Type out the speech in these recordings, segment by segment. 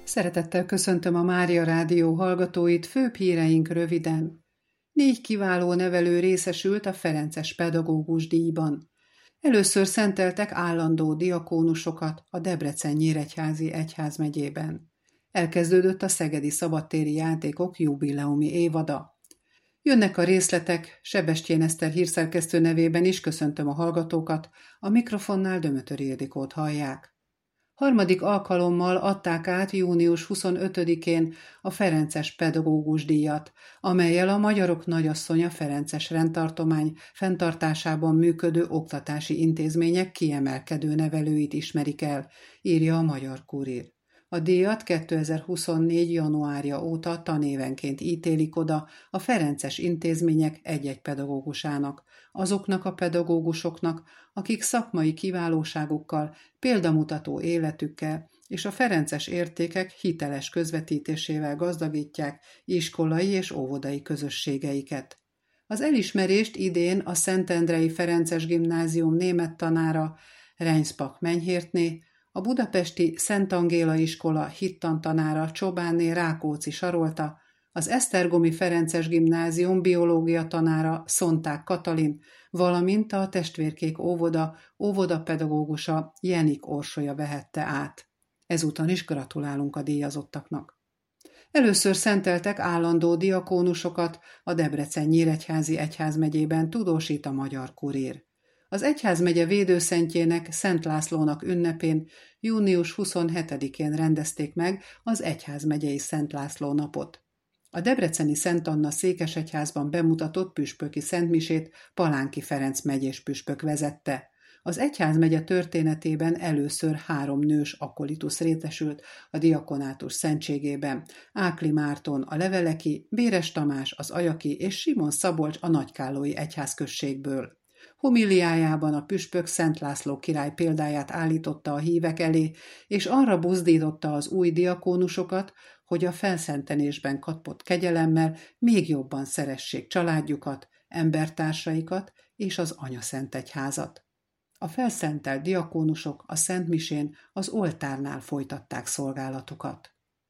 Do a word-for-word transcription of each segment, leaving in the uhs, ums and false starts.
Szeretettel köszöntöm a Mária Rádió hallgatóit, főbb híreink röviden. Négy kiváló nevelő részesült a Ferences Pedagógus díjban. Először szenteltek állandó diakónusokat a Debrecen-Nyíregyházi egyházmegyében. Elkezdődött a Szegedi Szabadtéri Játékok jubileumi évada. Jönnek a részletek, Sebestyén Eszter hírszerkesztő nevében is köszöntöm a hallgatókat, a mikrofonnál Dömötör Ildikót hallják. Harmadik alkalommal adták át június huszonötödikén a Ferences Pedagógus díjat, amellyel a Magyarok Nagyasszonya Ferences rendtartomány fenntartásában működő oktatási intézmények kiemelkedő nevelőit ismerik el, írja a Magyar Kurír. A díjat kétezer-huszonnégy. januárja óta tanévenként ítélik oda a ferences intézmények egy-egy pedagógusának, azoknak a pedagógusoknak, akik szakmai kiválóságukkal, példamutató életükkel és a ferences értékek hiteles közvetítésével gazdagítják iskolai és óvodai közösségeiket. Az elismerést idén a Szentendrei Ferences Gimnázium német tanára Reinsbach Menyhértné, a budapesti Szent Angéla iskola hittantanára Csobánné Rákóczi Sarolta, az Esztergomi Ferences Gimnázium biológia tanára Szonták Katalin, valamint a Testvérkék óvoda óvodapedagógusa Jenik Orsolya vehette át. Ezúton is gratulálunk a díjazottaknak. Először szenteltek állandó diakónusokat a Debrecen-Nyíregyházi egyházmegyében, tudósít a Magyar Kurír. Az egyházmegye védőszentjének, Szent Lászlónak ünnepén június huszonhetedikén rendezték meg az egyházmegyei Szent László napot. A debreceni Szent Anna székesegyházban bemutatott püspöki szentmisét Palánki Ferenc megyés püspök vezette. Az egyházmegye történetében először három nős akolitus részesült a diakonátus szentségében: Ákli Márton a leveleki, Béres Tamás az ajaki és Simon Szabolcs a nagykállói egyházközségből. Homiliájában a püspök Szent László király példáját állította a hívek elé, és arra buzdította az új diakónusokat, hogy a felszentelésben kapott kegyelemmel még jobban szeressék családjukat, embertársaikat és az Anyaszentegyházat. A felszentelt diakónusok a szentmisén az oltárnál folytatták szolgálatukat.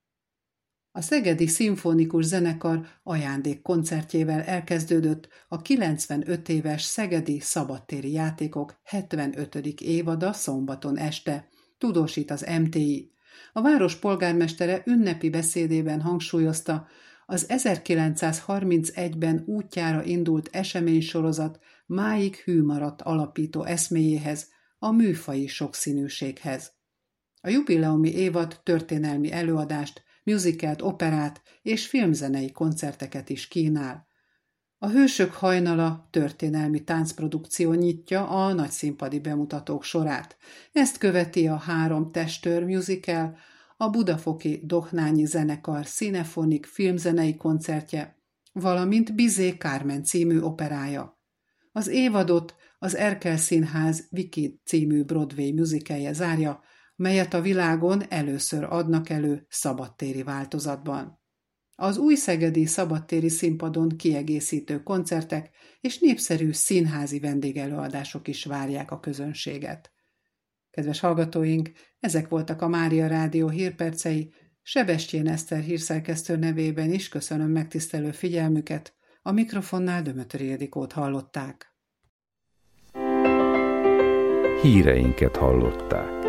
A Szegedi Szimfonikus Zenekar ajándékkoncertjével elkezdődött a kilencvenöt éves Szegedi Szabadtéri Játékok hetvenötödik évada szombaton este, tudósít az em té i. A város polgármestere ünnepi beszédében hangsúlyozta, az ezerkilencszázharmincegyben útjára indult eseménysorozat máig hű maradt alapító eszméjéhez, a műfaji sokszínűséghez. A jubileumi évad történelmi előadást, musicalt, operát és filmzenei koncerteket is kínál. A Hősök hajnala történelmi táncprodukció nyitja a nagyszínpadi bemutatók sorát. Ezt követi a Három testőr musical, a Budafoki Dohnányi Zenekar színefonik filmzenei koncertje, valamint Bizé Kármen című operája. Az évadot az Erkel Színház Wicked című Broadway musicalje zárja, melyet a világon először adnak elő szabadtéri változatban. Az új szegedi szabadtéri színpadon kiegészítő koncertek és népszerű színházi vendégelőadások is várják a közönséget. Kedves hallgatóink, ezek voltak a Mária Rádió hírpercei, Sebestyén Eszter hírszerkesztő nevében is köszönöm megtisztelő figyelmüket, a mikrofonnál Dömötör Ildikót hallották. Híreinket hallották.